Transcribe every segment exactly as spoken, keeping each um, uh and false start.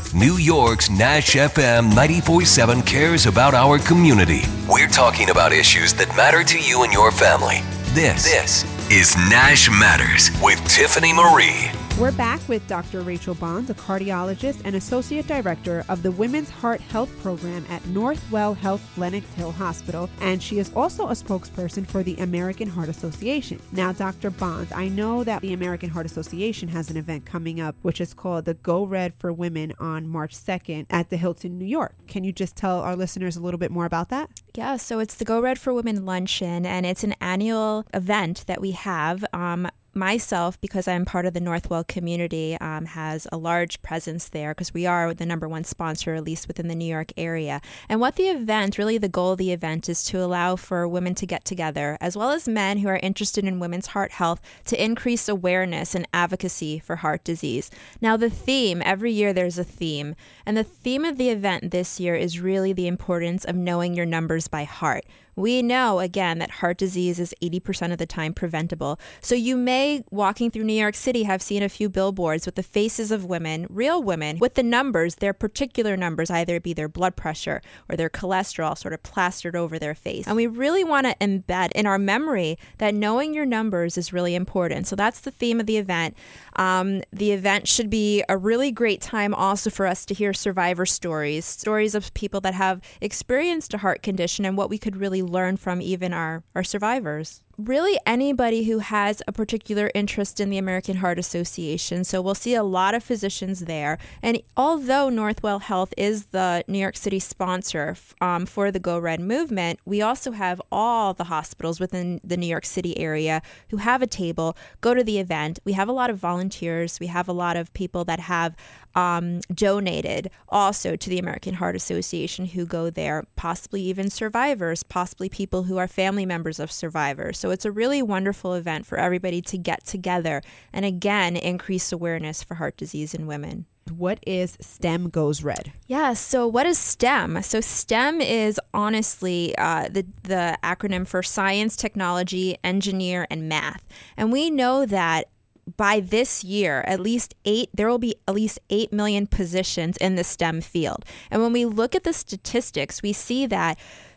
New York's Nash F M ninety-four point seven cares about our community. We're talking about issues that matter to you and your family. This, this is Nash Matters with Tiffany Marie. We're back with Doctor Rachel Bonds, a cardiologist and associate director of the Women's Heart Health Program at Northwell Health Lenox Hill Hospital, and she is also a spokesperson for the American Heart Association. Now, Doctor Bonds, I know that the American Heart Association has an event coming up, which is called the Go Red for Women on March second at the Hilton, New York. Can you just tell our listeners a little bit more about that? Yeah, so it's the Go Red for Women Luncheon, and it's an annual event that we have. Um, Myself, because I'm part of the Northwell community, um, has a large presence there because we are the number one sponsor, at least within the New York area. And what the event, really the goal of the event, is to allow for women to get together, as well as men who are interested in women's heart health, to increase awareness and advocacy for heart disease. Now, the theme, every year there's a theme, and the theme of the event this year is really the importance of knowing your numbers by heart. We know, again, that heart disease is eighty percent of the time preventable. So you may, walking through New York City, have seen a few billboards with the faces of women, real women, with the numbers, their particular numbers, either it be their blood pressure or their cholesterol sort of plastered over their face. And we really want to embed in our memory that knowing your numbers is really important. So that's the theme of the event. Um, the event should be a really great time also for us to hear survivor stories, stories of people that have experienced a heart condition and what we could really learn from even our, our survivors. Really anybody who has a particular interest in the American Heart Association. So we'll see a lot of physicians there. And although Northwell Health is the New York City sponsor um, for the Go Red movement, we also have all the hospitals within the New York City area who have a table, go to the event. We have a lot of volunteers. We have a lot of people that have um, donated also to the American Heart Association who go there, possibly even survivors, possibly people who are family members of survivors. So it's a really wonderful event for everybody to get together and, again, increase awareness for heart disease in women. What is STEM Goes Red? Yeah, so what is STEM? So STEM is honestly uh, the, the acronym for Science, Technology, Engineer, and Math. And we know that by this year, at least eight, there will be at least eight million positions in the STEM field. And when we look at the statistics, we see that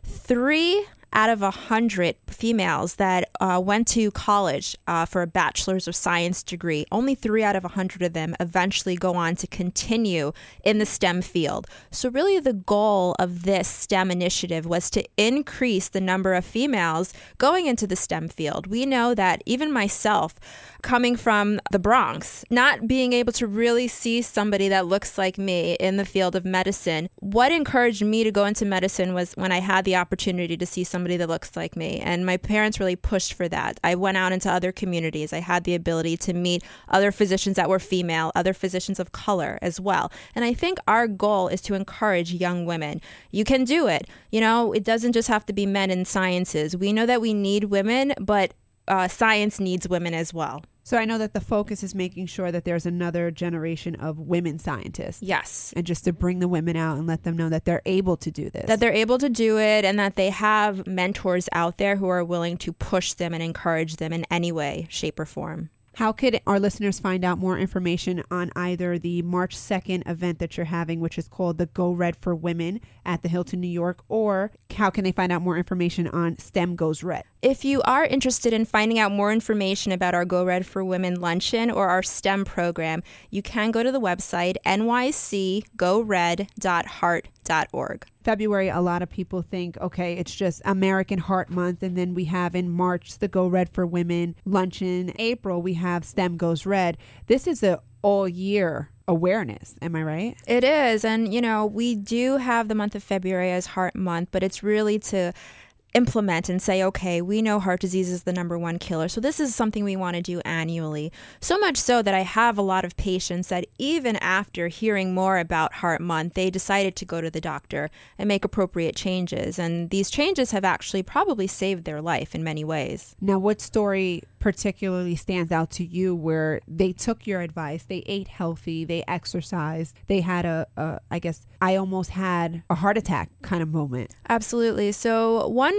three out of a hundred females that uh, went to college uh, for a bachelor's of science degree, only three out of a hundred of them eventually go on to continue in the STEM field. So really the goal of this STEM initiative was to increase the number of females going into the STEM field. We know that even myself, coming from the Bronx, not being able to really see somebody that looks like me in the field of medicine, what encouraged me to go into medicine was when I had the opportunity to see somebody that looks like me. And my parents really pushed for that. I went out into other communities. I had the ability to meet other physicians that were female, other physicians of color as well. And I think our goal is to encourage young women. You can do it. You know, it doesn't just have to be men in sciences. We know that we need women, but uh, science needs women as well. So I know that the focus is making sure that there's another generation of women scientists. Yes. And just to bring the women out and let them know that they're able to do this. That they're able to do it and that they have mentors out there who are willing to push them and encourage them in any way, shape, or form. How could our listeners find out more information on either the March second event that you're having, which is called the Go Red for Women at the Hilton, New York, or how can they find out more information on STEM Goes Red? If you are interested in finding out more information about our Go Red for Women luncheon or our STEM program, you can go to the website n y c go red dot heart dot org. February, a lot of people think, okay, it's just American Heart Month. And then we have in March, the Go Red for Women luncheon. April, we have STEM Goes Red. This is a all year awareness. Am I right? It is. And, you know, we do have the month of February as Heart Month, but it's really to implement and say, okay, we know heart disease is the number one killer. So this is something we want to do annually. So much so that I have a lot of patients that even after hearing more about Heart Month, they decided to go to the doctor and make appropriate changes. And these changes have actually probably saved their life in many ways. Now, what story particularly stands out to you where they took your advice, they ate healthy, they exercised, they had a, a I guess, I almost had a heart attack kind of moment? Absolutely. So one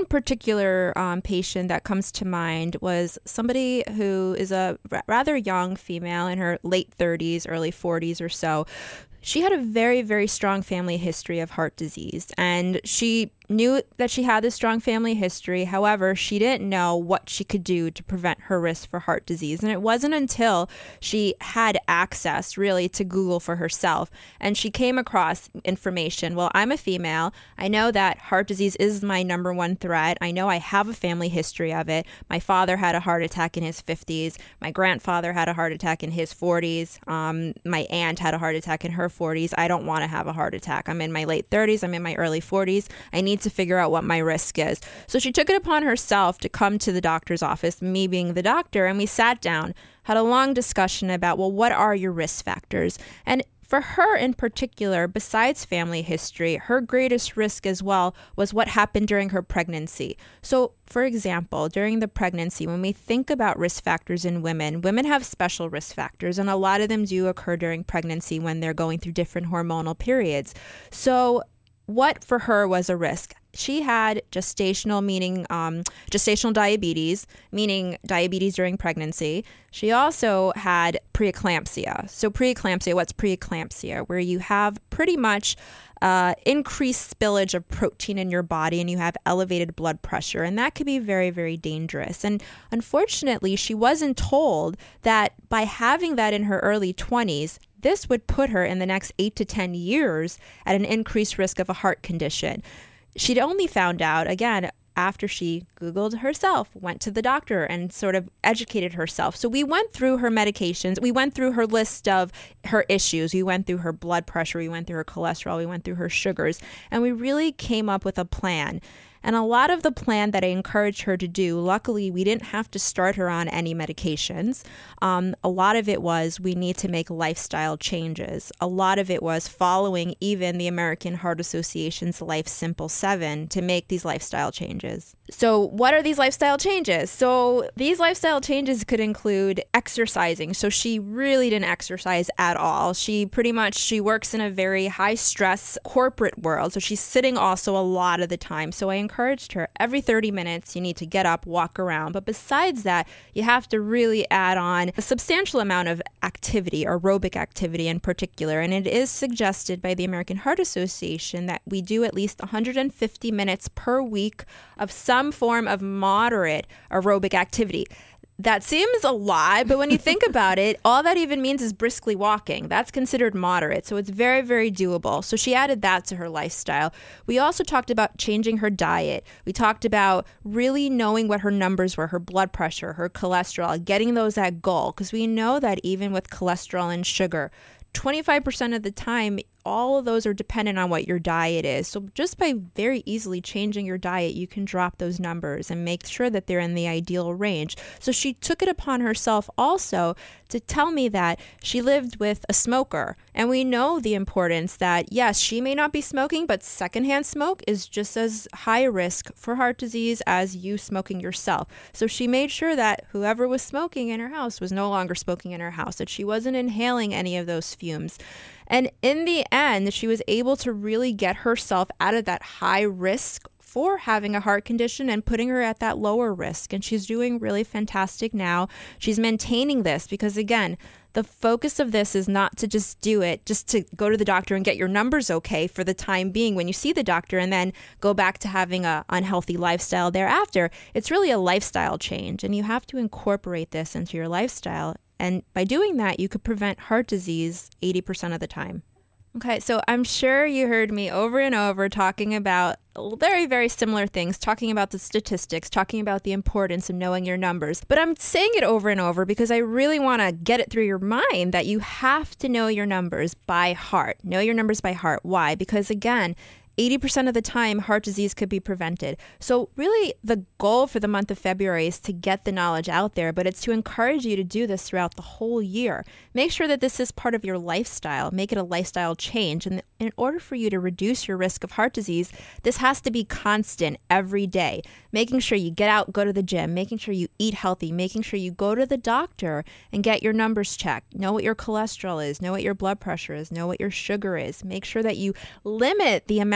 one particular um, patient that comes to mind was somebody who is a r- rather young female in her late thirties, early forties or so. She had a very, very strong family history of heart disease, and she knew that she had this strong family history. However, she didn't know what she could do to prevent her risk for heart disease. And it wasn't until she had access really to Google for herself and she came across information. Well, I'm a female. I know that heart disease is my number one threat. I know I have a family history of it. My father had a heart attack in his fifties. My grandfather had a heart attack in his forties. Um, my aunt had a heart attack in her forties. I don't want to have a heart attack. I'm in my late thirties. I'm in my early forties. I need to figure out what my risk is. So she took it upon herself to come to the doctor's office, me being the doctor, and we sat down, had a long discussion about, well, what are your risk factors? And for her in particular, besides family history, her greatest risk as well was what happened during her pregnancy. So, for example, during the pregnancy, when we think about risk factors in women, women have special risk factors, and a lot of them do occur during pregnancy when they're going through different hormonal periods. So, what for her was a risk? She had gestational, meaning um, gestational diabetes, meaning diabetes during pregnancy. She also had preeclampsia. So preeclampsia, what's preeclampsia? Where you have pretty much uh, increased spillage of protein in your body and you have elevated blood pressure. And that could be very, very dangerous. And unfortunately, she wasn't told that by having that in her early twenties, this would put her in the next eight to ten years at an increased risk of a heart condition. She'd only found out, again, after she Googled herself, went to the doctor and sort of educated herself. So we went through her medications. We went through her list of her issues. We went through her blood pressure. We went through her cholesterol. We went through her sugars. And we really came up with a plan. And a lot of the plan that I encouraged her to do, luckily, we didn't have to start her on any medications. Um, a lot of it was we need to make lifestyle changes. A lot of it was following even the American Heart Association's Life Simple seven to make these lifestyle changes. So what are these lifestyle changes? So these lifestyle changes could include exercising. So she really didn't exercise at all. She pretty much, she works in a very high stress corporate world. So she's sitting also a lot of the time. So I encouraged her every thirty minutes, you need to get up, walk around. But besides that, you have to really add on a substantial amount of activity, aerobic activity in particular. And it is suggested by the American Heart Association that we do at least one hundred fifty minutes per week of some form of moderate aerobic activity. That seems a lot, but when you think about it, all that even means is briskly walking. That's considered moderate, so it's very, very doable. So she added that to her lifestyle. We also talked about changing her diet. We talked about really knowing what her numbers were, her blood pressure, her cholesterol, getting those at goal, because we know that even with cholesterol and sugar, twenty-five percent of the time, all of those are dependent on what your diet is. So just by very easily changing your diet, you can drop those numbers and make sure that they're in the ideal range. So she took it upon herself also to tell me that she lived with a smoker. And we know the importance that, yes, she may not be smoking, but secondhand smoke is just as high risk for heart disease as you smoking yourself. So she made sure that whoever was smoking in her house was no longer smoking in her house, that she wasn't inhaling any of those fumes. And in the end, she was able to really get herself out of that high risk for having a heart condition and putting her at that lower risk. And she's doing really fantastic now. She's maintaining this because, again, the focus of this is not to just do it, just to go to the doctor and get your numbers okay for the time being when you see the doctor and then go back to having an unhealthy lifestyle thereafter. It's really a lifestyle change, and you have to incorporate this into your lifestyle. And by doing that, you could prevent heart disease eighty percent of the time. Okay, so I'm sure you heard me over and over talking about very, very similar things, talking about the statistics, talking about the importance of knowing your numbers. But I'm saying it over and over because I really want to get it through your mind that you have to know your numbers by heart. Know your numbers by heart. Why? Because again, eighty percent of the time, heart disease could be prevented. So really, the goal for the month of February is to get the knowledge out there, but it's to encourage you to do this throughout the whole year. Make sure that this is part of your lifestyle. Make it a lifestyle change. And in order for you to reduce your risk of heart disease, this has to be constant every day. Making sure you get out, go to the gym, making sure you eat healthy, making sure you go to the doctor and get your numbers checked. Know what your cholesterol is, know what your blood pressure is, know what your sugar is. Make sure that you limit the amount of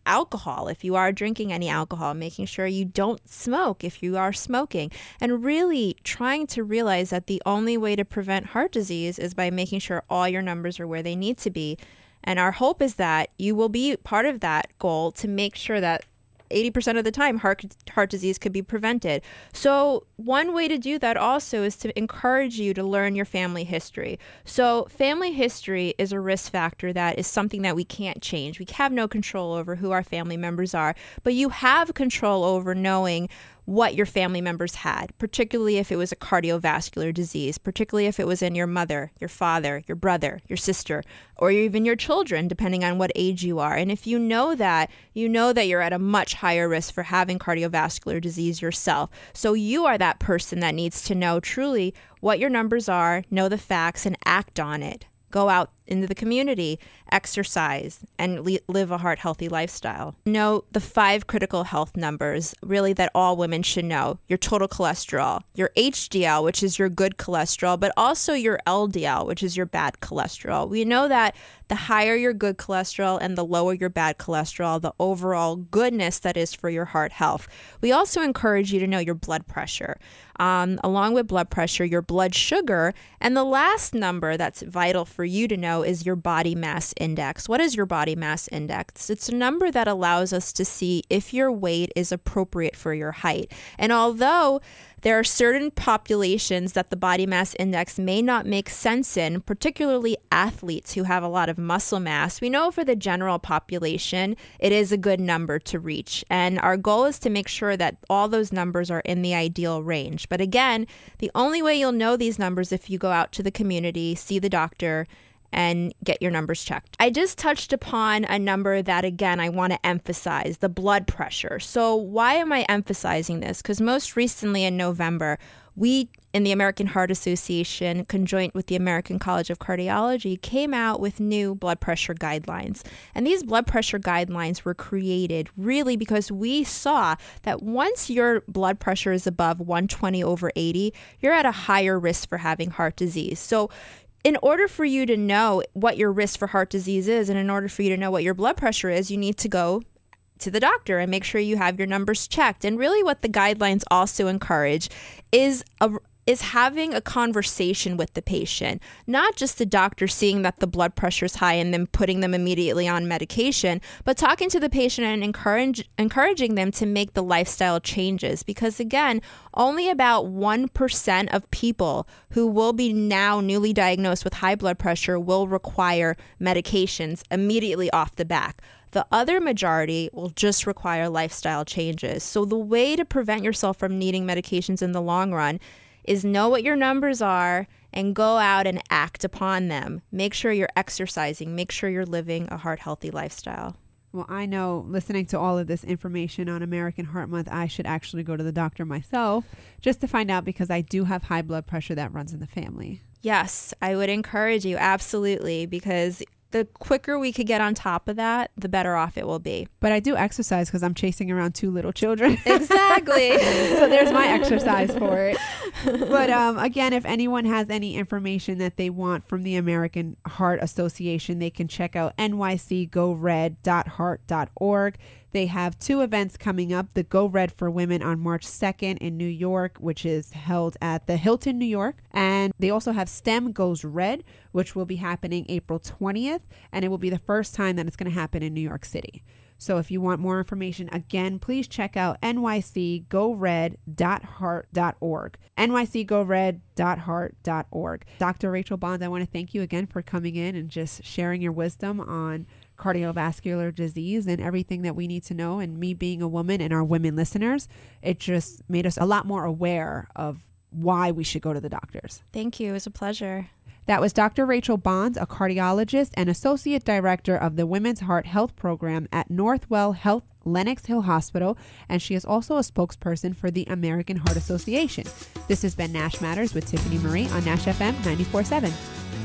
alcohol, if you are drinking any alcohol, making sure you don't smoke if you are smoking, and really trying to realize that the only way to prevent heart disease is by making sure all your numbers are where they need to be. And our hope is that you will be part of that goal to make sure that eighty percent of the time heart heart disease could be prevented. So one way to do that also is to encourage you to learn your family history. So family history is a risk factor that is something that we can't change. We have no control over who our family members are, but you have control over knowing what your family members had, particularly if it was a cardiovascular disease, particularly if it was in your mother, your father, your brother, your sister, or even your children, depending on what age you are. And if you know that, you know that you're at a much higher risk for having cardiovascular disease yourself. So you are that person that needs to know truly what your numbers are, know the facts, and act on it. Go out into the community, exercise, and le- live a heart-healthy lifestyle. Know the five critical health numbers, really, that all women should know. Your total cholesterol, your H D L, which is your good cholesterol, but also your L D L, which is your bad cholesterol. We know that the higher your good cholesterol and the lower your bad cholesterol, the overall goodness that is for your heart health. We also encourage you to know your blood pressure. Um, along with blood pressure, your blood sugar, and the last number that's vital for you to know is your body mass index. What is your body mass index? It's a number that allows us to see if your weight is appropriate for your height. And although there are certain populations that the body mass index may not make sense in, particularly athletes who have a lot of muscle mass, we know for the general population, it is a good number to reach. And our goal is to make sure that all those numbers are in the ideal range. But again, the only way you'll know these numbers is if you go out to the community, see the doctor, and get your numbers checked. I just touched upon a number that, again, I want to emphasize, the blood pressure. So why am I emphasizing this? Because most recently in November, we in the American Heart Association, conjoint with the American College of Cardiology, came out with new blood pressure guidelines. And these blood pressure guidelines were created really because we saw that once your blood pressure is above one twenty over eighty, you're at a higher risk for having heart disease. So in order for you to know what your risk for heart disease is, and in order for you to know what your blood pressure is, you need to go to the doctor and make sure you have your numbers checked. And really what the guidelines also encourage is a is having a conversation with the patient, not just the doctor seeing that the blood pressure is high and then putting them immediately on medication, but talking to the patient and encourage, encouraging them to make the lifestyle changes. Because again, only about one percent of people who will be now newly diagnosed with high blood pressure will require medications immediately off the back. The other majority will just require lifestyle changes. So the way to prevent yourself from needing medications in the long run is know what your numbers are and go out and act upon them. Make sure you're exercising. Make sure you're living a heart-healthy lifestyle. Well, I know listening to all of this information on American Heart Month, I should actually go to the doctor myself just to find out, because I do have high blood pressure that runs in the family. Yes, I would encourage you, absolutely, because the quicker we could get on top of that, the better off it will be. But I do exercise because I'm chasing around two little children. Exactly. So there's my exercise for it. But um, again, if anyone has any information that they want from the American Heart Association, they can check out N Y C go red dot heart dot org. They have two events coming up, the Go Red for Women on March second in New York, which is held at the Hilton, New York. And they also have STEM Goes Red, which will be happening April twentieth. And it will be the first time that it's going to happen in New York City. So if you want more information, again, please check out N Y C go red dot heart dot org. N Y C go red dot heart dot org. Doctor Rachel Bonds, I want to thank you again for coming in and just sharing your wisdom on cardiovascular disease and everything that we need to know. And me being a woman and our women listeners, it just made us a lot more aware of why we should go to the doctors. Thank you. It was a pleasure. That was Doctor Rachel Bonds, a cardiologist and associate director of the Women's Heart Health Program at Northwell Health Lenox Hill Hospital, and she is also a spokesperson for the American Heart Association. This has been Nash Matters with Tiffany Marie on Nash F M ninety-four point seven.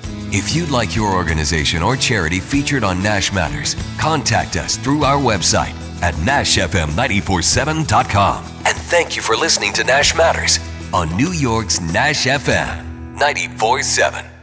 If you'd like your organization or charity featured on Nash Matters, contact us through our website at nash f m nine four seven dot com. And thank you for listening to Nash Matters on New York's Nash F M ninety-four point seven.